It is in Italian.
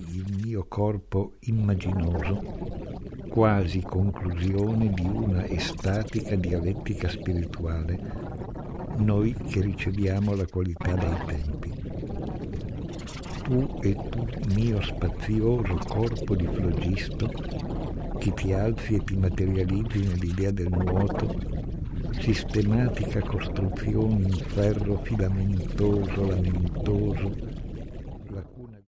il mio corpo immaginoso, quasi conclusione di una estatica dialettica spirituale, noi che riceviamo la qualità dei tempi. Tu e tu, mio spazioso corpo di flogisto, che ti alzi e ti materializzi nell'idea del nuoto, sistematica costruzione in ferro filamentoso, lamentoso,